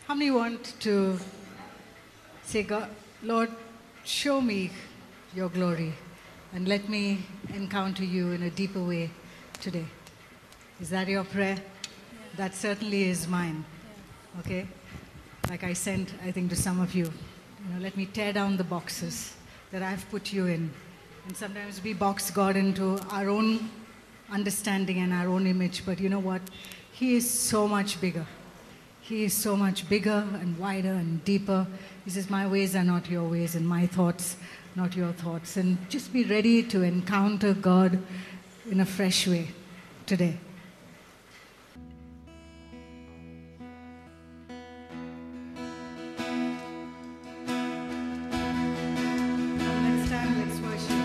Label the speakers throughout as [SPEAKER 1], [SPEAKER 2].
[SPEAKER 1] How many want to say, God, Lord, show me your glory and let me encounter you in a deeper way today? Is that your prayer? That certainly is mine. Okay? Like I sent, I think, to some of you. Let me tear down the boxes that I've put you in. And sometimes we box God into our own understanding and our own image. But you know what? He is so much bigger. He is so much bigger and wider and deeper. He says, my ways are not your ways and my thoughts not your thoughts. And just be ready to encounter God in a fresh way today. Let's stand, let's worship.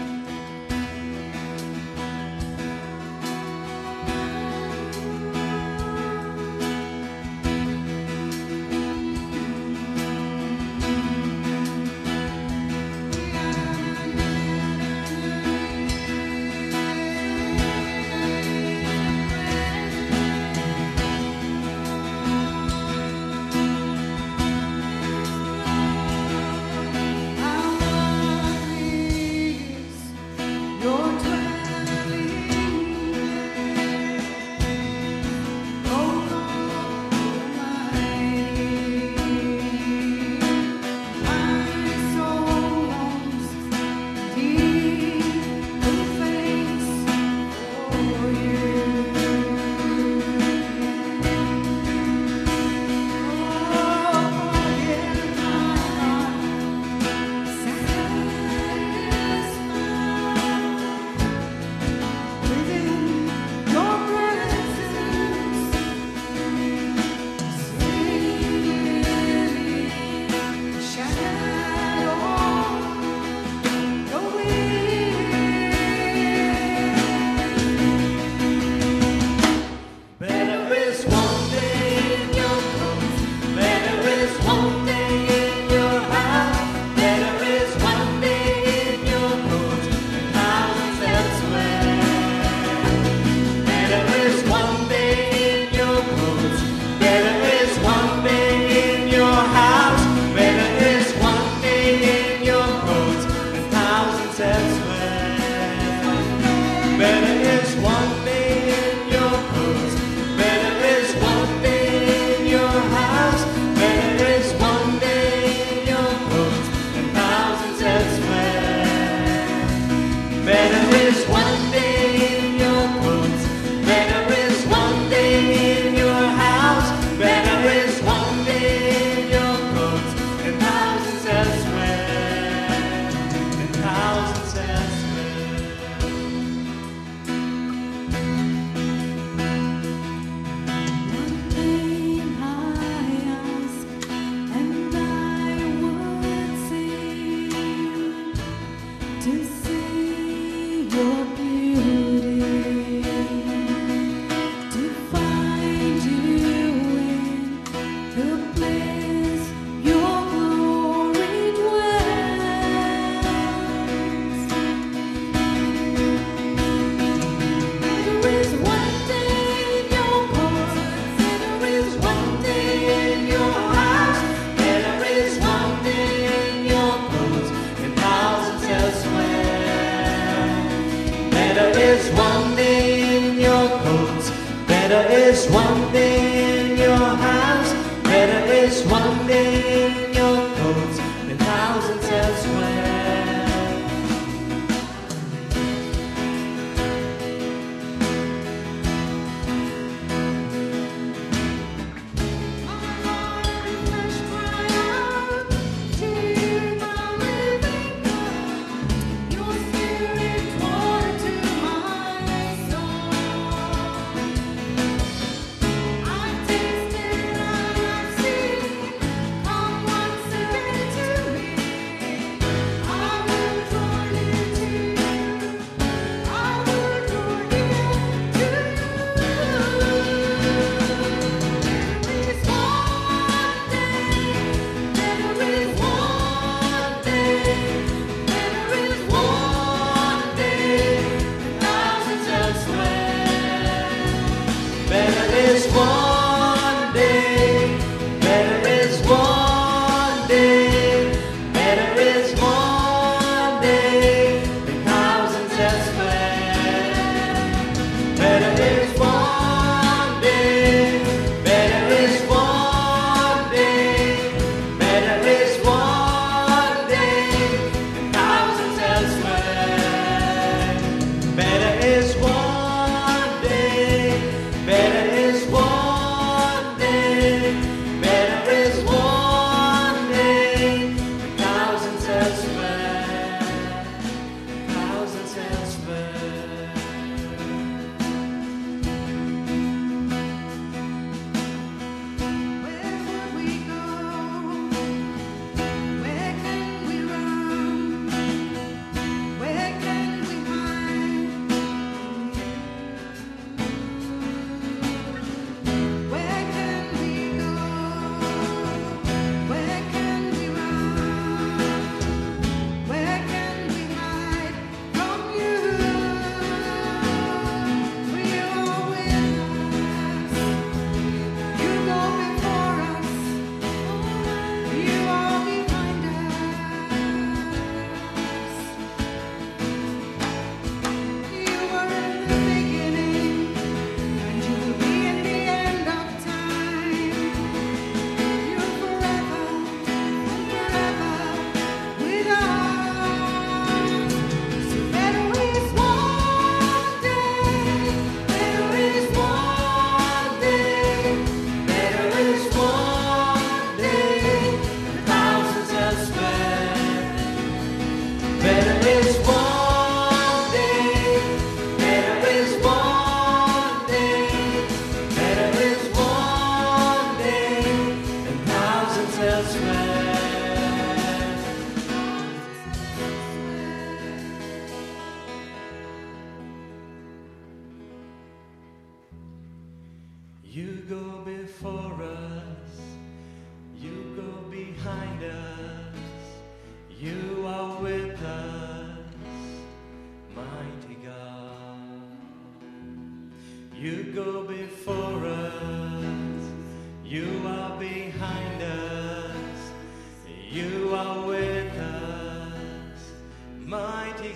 [SPEAKER 2] You are behind us, you are with us, mighty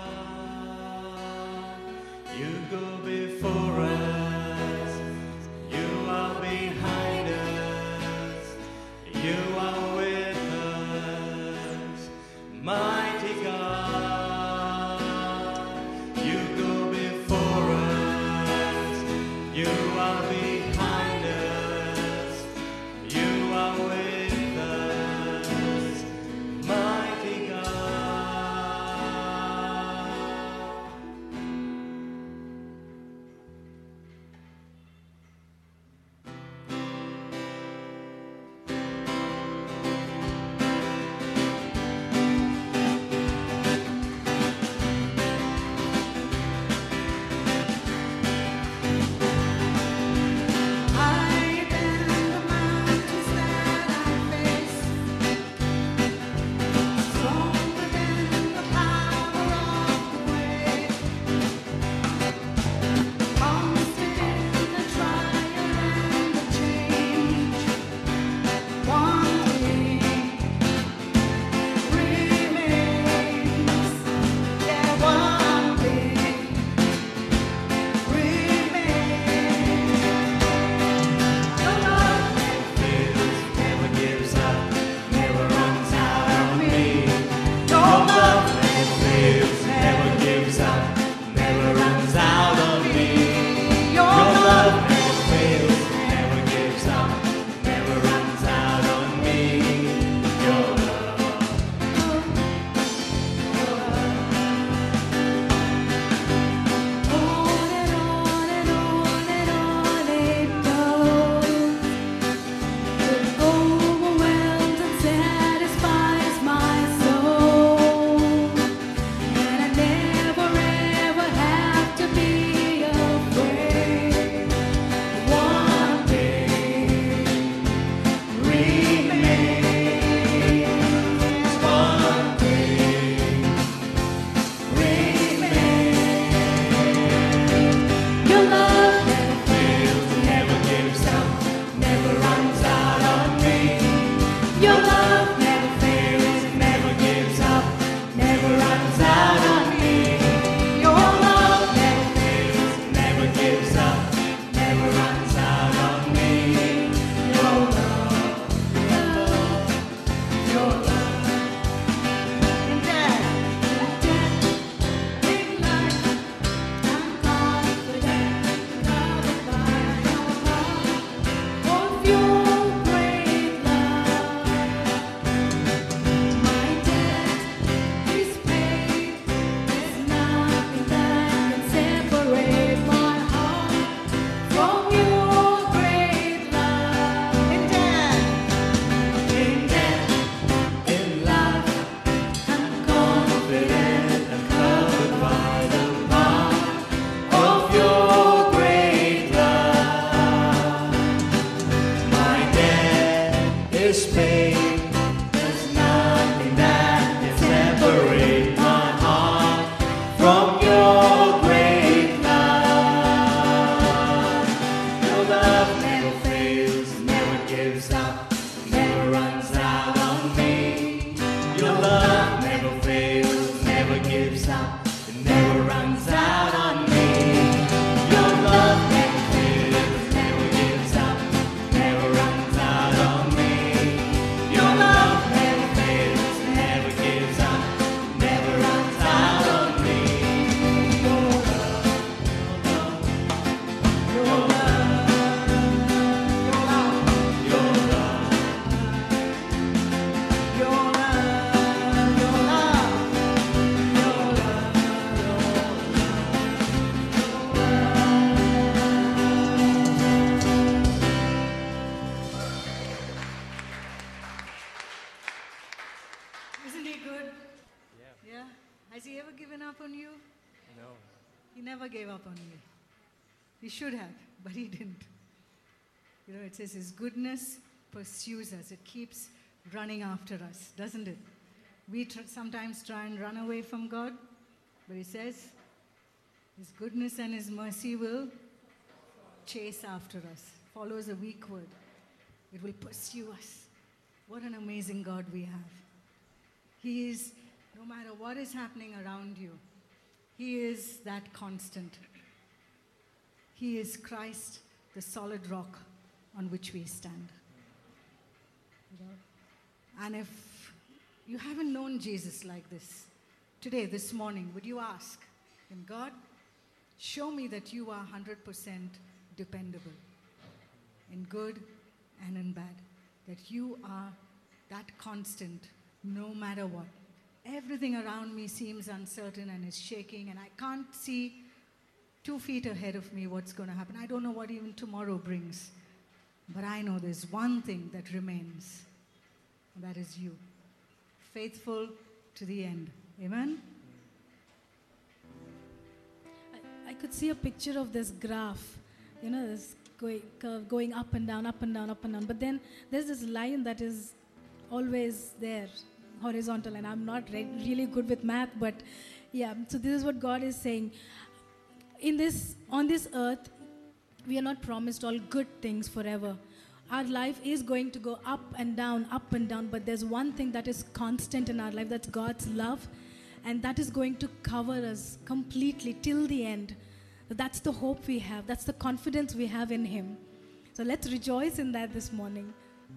[SPEAKER 2] God. You go before us, you are behind us, you are with us, mighty God. You go before us, you are behind us, you are with us, mighty God.
[SPEAKER 1] Higher than the mountains that I face, stronger than the power of the wave, constant in the trial and the change. One thing remains, yeah, one thing remains. Your love
[SPEAKER 2] Never gives up, never runs out on me.
[SPEAKER 1] Your love
[SPEAKER 2] Never fails, never gives up, never runs out on me.
[SPEAKER 1] Your
[SPEAKER 2] Your
[SPEAKER 1] love
[SPEAKER 2] love never fails, never gives up, never runs out on me. Your love.
[SPEAKER 1] on and on and on and on it goes. It overwhelms and satisfies my soul, and I never ever have to be afraid. One thing remains. One thing remains. Your love never fails,
[SPEAKER 2] Never gives up, never runs out on me.
[SPEAKER 1] your love never fails,
[SPEAKER 2] Never gives up, never runs out on me.
[SPEAKER 1] your love never
[SPEAKER 2] Fails, never gives up, never runs out on me. Your love, your love.
[SPEAKER 1] in death, in life, I'm confident, covered by your love, of your great love. My debt is paid, there's nothing that can separate my heart from your great love. In death,
[SPEAKER 2] In life,
[SPEAKER 1] I'm confident,
[SPEAKER 2] I'm covered by the power of your great love. My debt is paid. There's nothing that can separate my heart from your great love. Your love never fails, never gives up, never runs out on me. Your love never fails, never gives up, never runs out on me. Your love never fails, never gives up, never runs out on me. Your love never fails, never gives up, never runs out on me. Your love,
[SPEAKER 1] your love,
[SPEAKER 2] your love,
[SPEAKER 1] your love, your Isn't he good? Yeah. Has he ever given up on you?
[SPEAKER 2] No.
[SPEAKER 1] He never gave up on me. He should have, but he didn't. You know, it says his goodness pursues us. It keeps running after us, doesn't it? We sometimes try and run away from God, but he says his goodness and his mercy will chase after us. Follows a weak word. It will pursue us. What an amazing God we have. He is, no matter what is happening around you, He is that constant. He is Christ, the solid rock on which we stand. And if you haven't known Jesus like this, today, this morning, would you ask Him, God, show me that you are 100% dependable in good and in bad, that you are that constant no matter what. Everything around me seems uncertain and is shaking, and I can't see 2 feet ahead of me what's going to happen. I don't know what even tomorrow brings, but I know there's one thing that remains, and that is you, faithful to the end. Amen?
[SPEAKER 3] I could see a picture of this graph, this curve going up and down, up and down, up and down. But then there's this line that is always there, horizontal. And I'm not really good with math, but yeah. So this is what God is saying. On this earth, we are not promised all good things forever. Our life is going to go up and down, but there's one thing that is constant in our life, that's God's love, and that is going to cover us completely till the end. That's the hope we have, that's the confidence we have in Him. So let's rejoice in that this morning.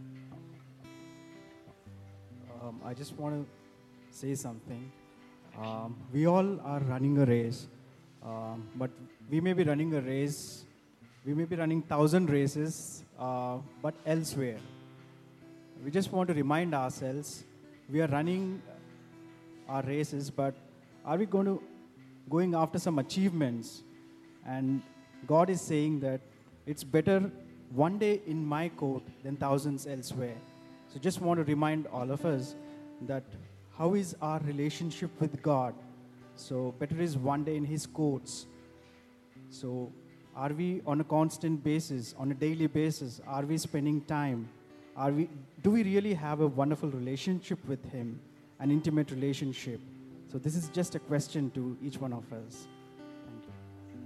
[SPEAKER 4] I just want to say something. We all are running a race, but we may be running a race. We may be running 1,000 races, but elsewhere. We just want to remind ourselves, we are running our races, but are we going after some achievements? And God is saying that it's better one day in my court than thousands elsewhere. So just want to remind all of us that how is our relationship with God? So better is one day in His courts. So are we on a constant basis, on a daily basis? Are we spending time? Do we really have a wonderful relationship with Him, an intimate relationship? So this is just a question to each one of us. Thank you.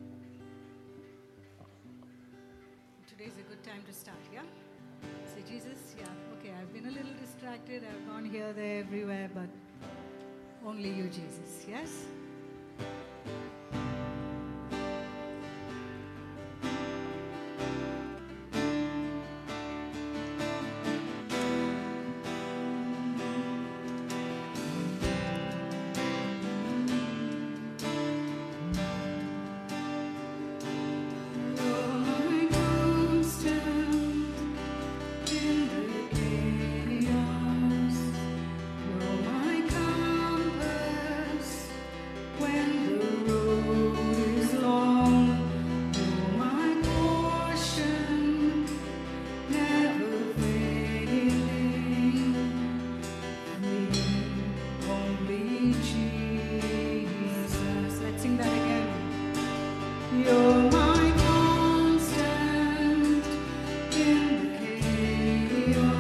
[SPEAKER 1] Today's a good time to start, yeah? Say, Jesus, yeah, okay, I've been a little distracted. I've gone here, there, everywhere, but only you, Jesus, yes? You're my constant in the chaos.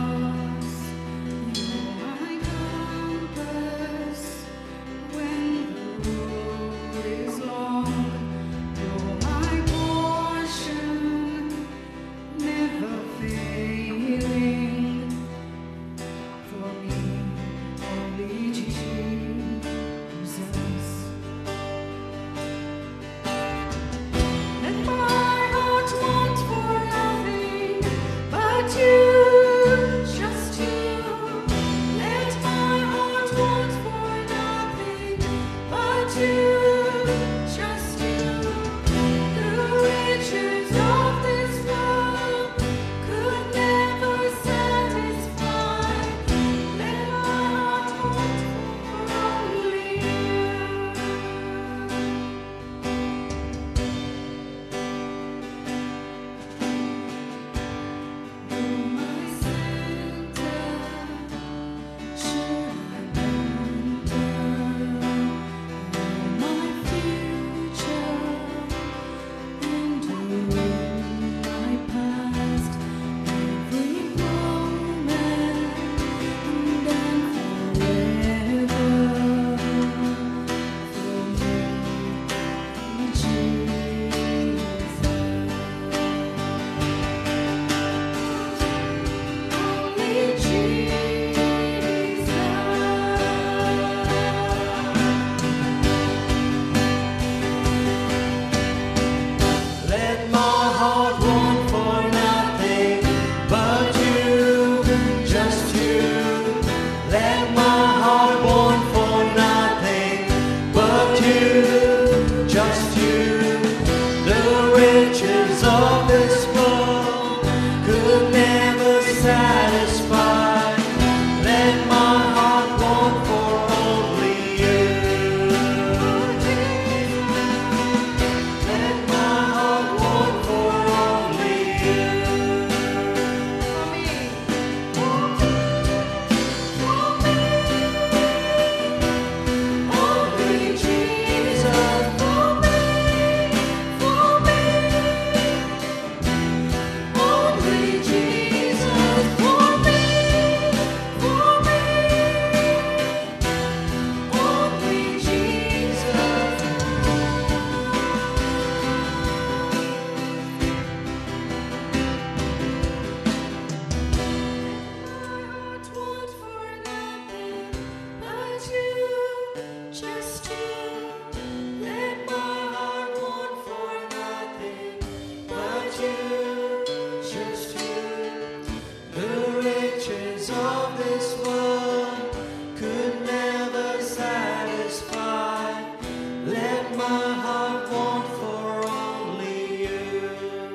[SPEAKER 2] riches of this world could never satisfy. Let my heart want for only you.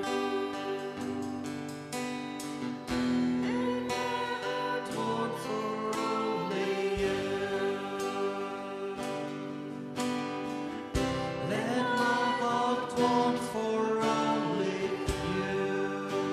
[SPEAKER 2] Let my heart want for only you. Let my heart want for only you.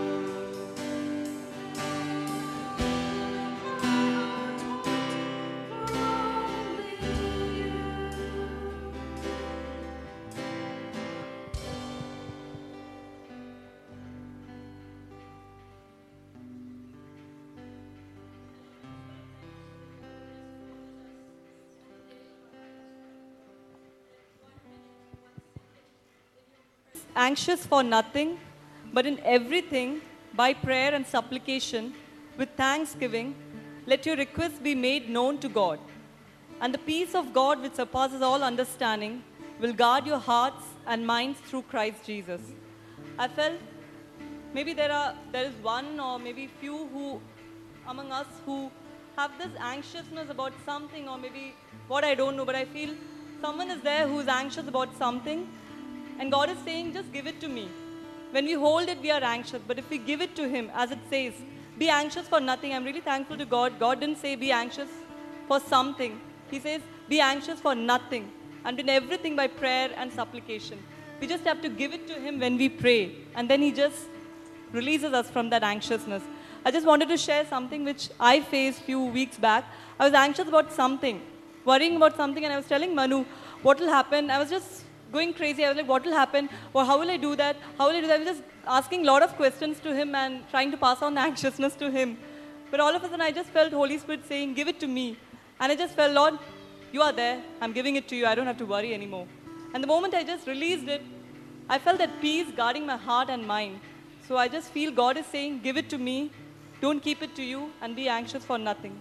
[SPEAKER 5] Anxious for nothing, but in everything, by prayer and supplication, with thanksgiving, let your requests be made known to God. And the peace of God, which surpasses all understanding, will guard your hearts and minds through Christ Jesus. I felt maybe there is one or maybe few who among us who have this anxiousness about something, or maybe what I don't know, but I feel someone is there who is anxious about something, and God is saying, just give it to me. When we hold it, we are anxious, but if we give it to Him, as it says, be anxious for nothing. I'm really thankful to God. God didn't say be anxious for something. He says, be anxious for nothing, and in everything by prayer and supplication. We just have to give it to Him when we pray, and then He just releases us from that anxiousness. I just wanted to share something which I faced few weeks back. I was anxious about something, worrying about something, and I was telling Manu, what will happen? I was just going crazy. I was like, what will happen? Or how will I do that? How will I do that? I was just asking a lot of questions to Him and trying to pass on the anxiousness to Him. But all of a sudden, I just felt Holy Spirit saying, give it to me. And I just felt, Lord, you are there. I'm giving it to you. I don't have to worry anymore. And the moment I just released it, I felt that peace guarding my heart and mind. So I just feel God is saying, give it to me. Don't keep it to you and be anxious for nothing.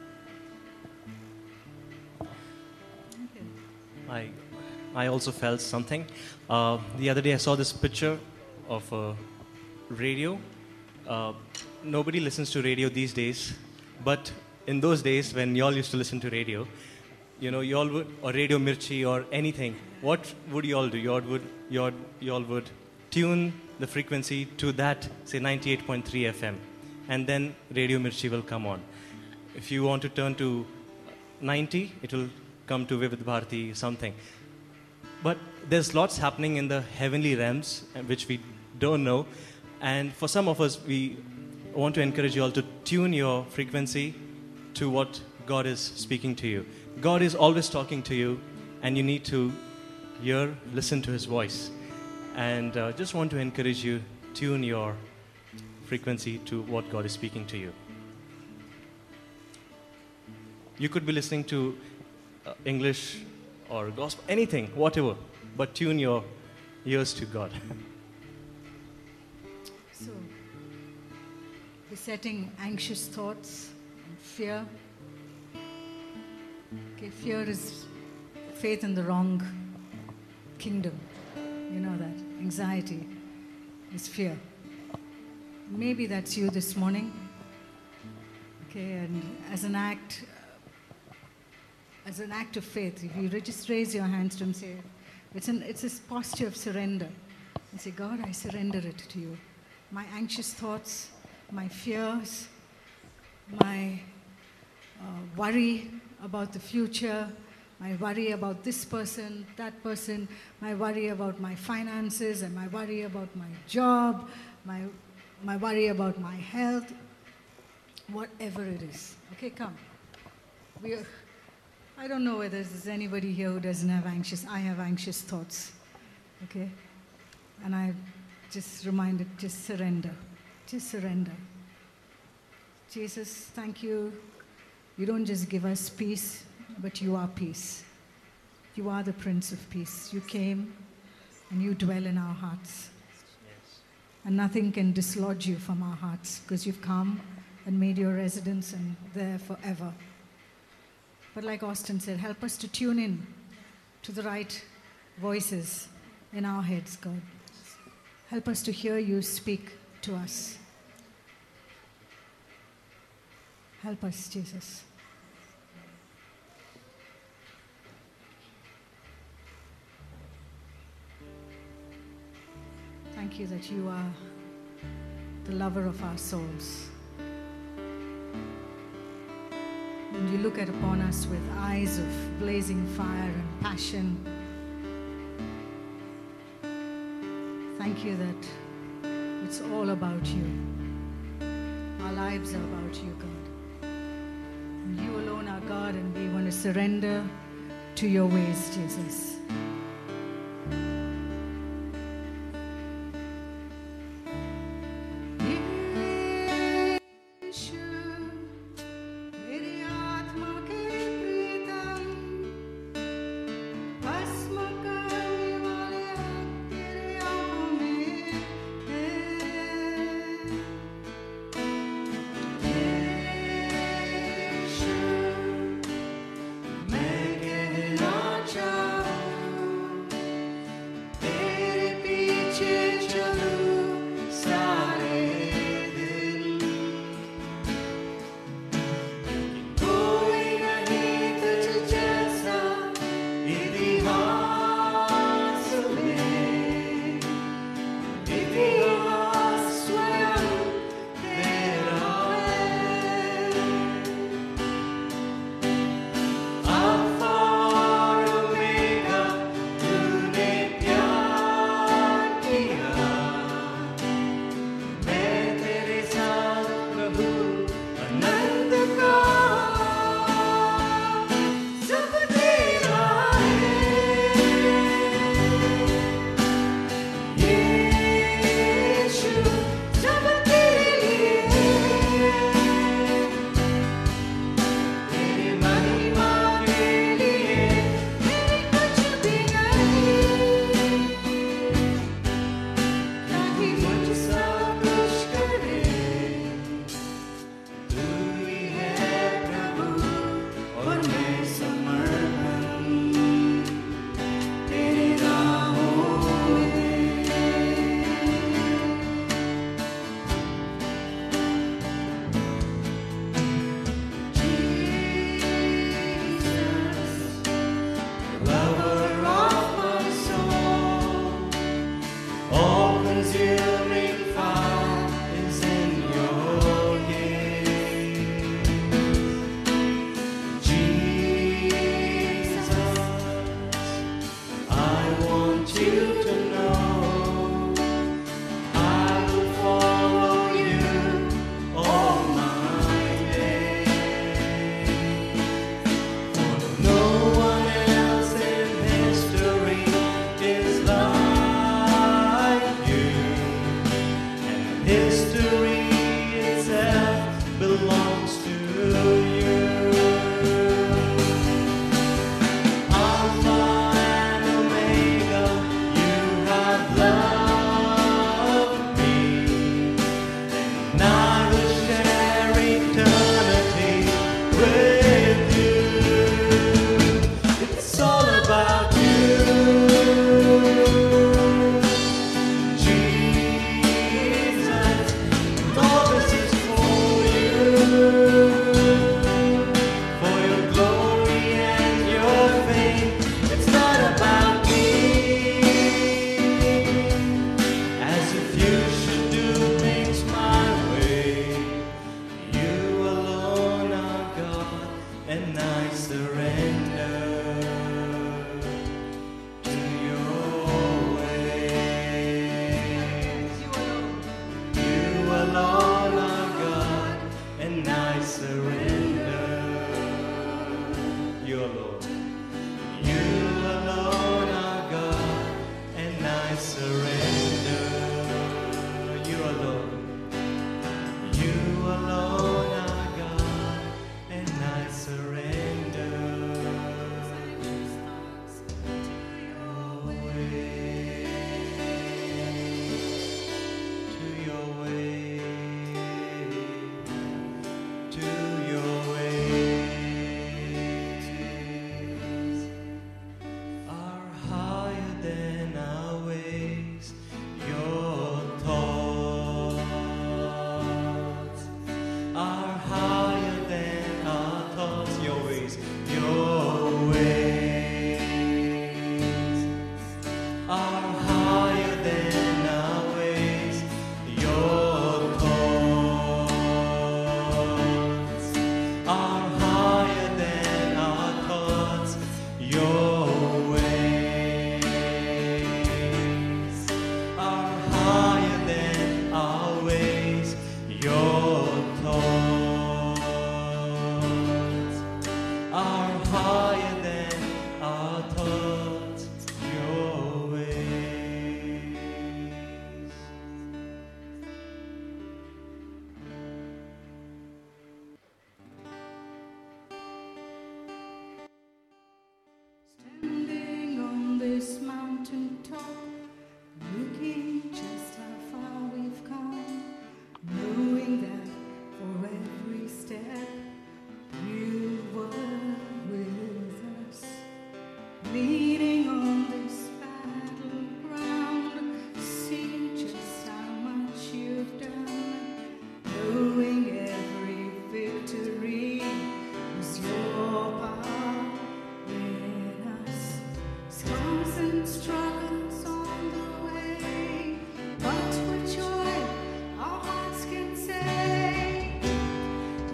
[SPEAKER 6] I also felt something. The other day I saw this picture of a radio. Nobody listens to radio these days, but in those days when y'all used to listen to radio, you know, y'all would, or Radio Mirchi or anything, what would y'all do? Y'all would tune the frequency to that, say 98.3 FM, and then Radio Mirchi will come on. If you want to turn to 90, it will come to Vivid Bharati, something. But there's lots happening in the heavenly realms, which we don't know. And for some of us, we want to encourage you all to tune your frequency to what God is speaking to you. God is always talking to you, and you need to listen to His voice. And just want to encourage you, tune your frequency to what God is speaking to you. You could be listening to English or gospel, anything, whatever, but tune your ears to God.
[SPEAKER 1] So, besetting anxious thoughts and fear. Okay, fear is faith in the wrong kingdom. You know that. Anxiety is fear. Maybe that's you this morning. Okay, and as an act of faith, if you just raise your hands to Him, say, it's this posture of surrender. And say, God, I surrender it to you. My anxious thoughts, my fears, my worry about the future, my worry about this person, that person, my worry about my finances, and my worry about my job, my worry about my health, whatever it is. Okay, come. I don't know whether there's anybody here who doesn't have I have anxious thoughts. Okay? And I just reminded, just surrender. Just surrender. Jesus, thank you. You don't just give us peace, but you are peace. You are the Prince of Peace. You came and you dwell in our hearts.
[SPEAKER 6] Yes.
[SPEAKER 1] And nothing can dislodge you from our hearts because you've come and made your residence and there forever. But like Austin said, help us to tune in to the right voices in our heads, God. Help us to hear you speak to us. Help us, Jesus. Thank you that you are the lover of our souls. And you look upon us with eyes of blazing fire and passion. Thank you that it's all about you. Our lives are about you, God. And you alone are God, and we want to surrender to your ways, Jesus.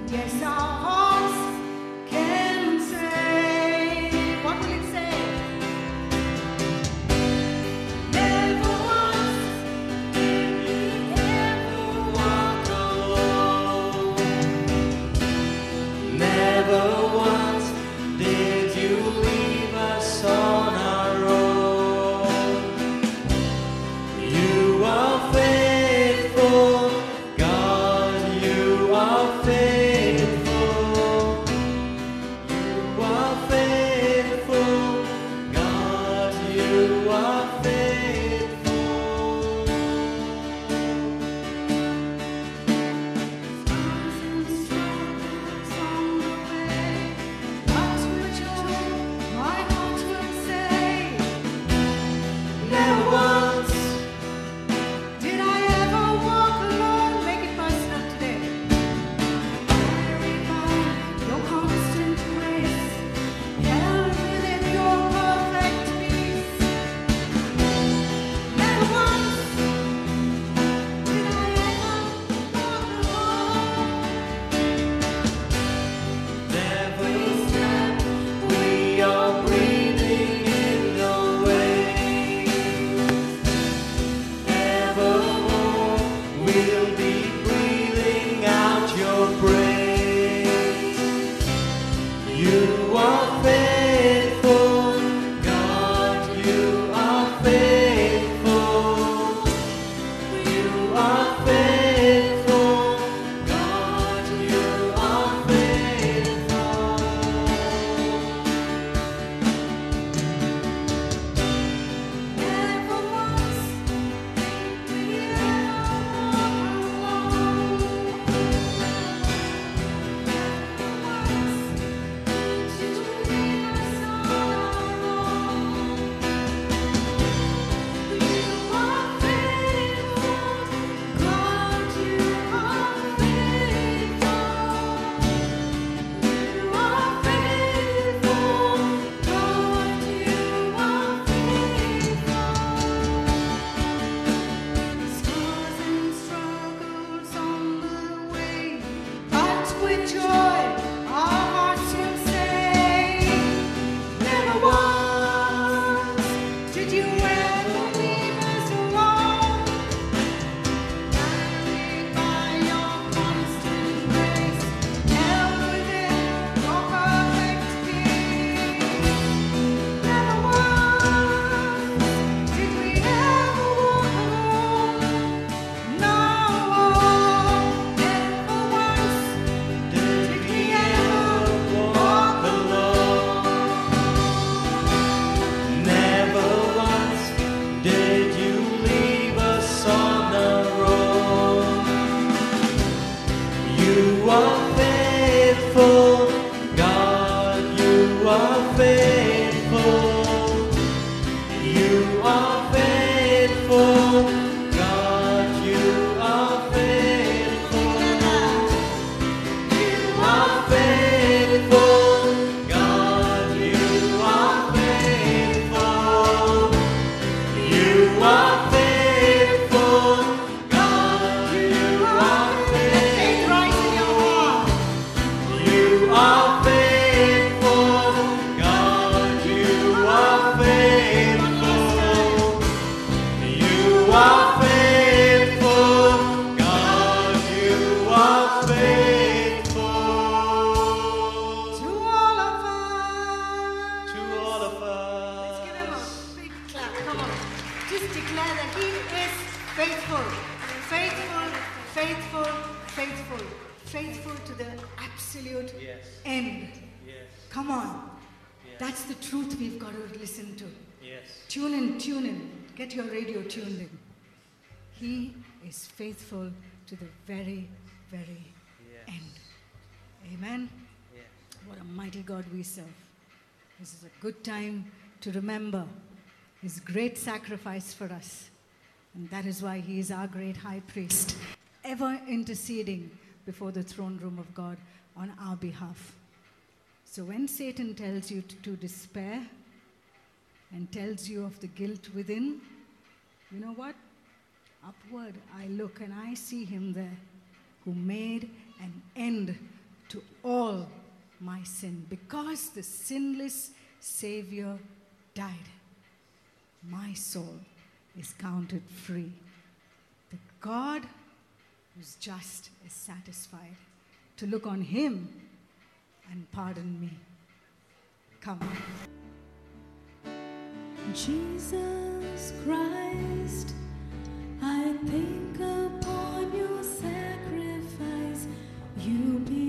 [SPEAKER 1] Yes, our hearts can say. What will it say? Never once did we ever walk alone.
[SPEAKER 2] Never once did you leave us on our own. You are faithful, God, you are faithful. You are faithful, God, you are faithful.
[SPEAKER 1] Scars and struggles on the way, but with joy, my heart will say. Never once did I ever walk alone. Make it personal today. Carried by your constant grace, held within your perfect peace. Never once did I ever walk alone.
[SPEAKER 2] Every step we are breathing in the waves. Evermore we'll be breathing out your praise. You are faithful, God, you are faithful. You are faithful, God, you are faithful.
[SPEAKER 1] Never once did we ever walk alone. Never once did you leave us on our own. You are faithful, God, you are faithful. You are faithful, God, you are faithful. Scars and struggles on the way, but with joy our hearts will say. Never once did you ever leave us alone. Carried by your constant grace, held within your perfect peace. Never once did we ever walk alone. No, never once
[SPEAKER 2] Did we ever walk alone? Never once did you leave us on our own. You are faithful, God, you are faithful. You are faithful, God, you are faithful. You are faithful, God, you are faithful. You are faithful, God, you are
[SPEAKER 1] faith
[SPEAKER 2] faithful.
[SPEAKER 1] rise in your heart.
[SPEAKER 2] You are faithful, God, you are faithful. You are faithful, God, you are faithful.
[SPEAKER 1] To all of us.
[SPEAKER 2] To all of
[SPEAKER 1] Let's give him a
[SPEAKER 2] us.
[SPEAKER 1] big clap. Come on. Just declare that he is faithful. Faithful, faithful, faithful. Faithful to the absolute
[SPEAKER 2] Yes.
[SPEAKER 1] end.
[SPEAKER 2] Yes.
[SPEAKER 1] Come on. That's the truth we've got to listen to.
[SPEAKER 2] Yes.
[SPEAKER 1] Tune in, tune in. Get your radio tuned in. He is faithful to the very, very
[SPEAKER 2] Yes.
[SPEAKER 1] end. Amen.
[SPEAKER 2] Yes.
[SPEAKER 1] What a mighty God we serve. This is a good time to remember his great sacrifice for us. And that is why he is our great high priest, ever interceding before the throne room of God on our behalf. So when Satan tells you to despair and tells you of the guilt within, you know what? Upward I look and I see him there who made an end to all my sin. Because the sinless Savior died, my soul is counted free. The God who's just is satisfied to look on him and pardon me. Come.
[SPEAKER 3] Jesus Christ, I think upon your sacrifice. You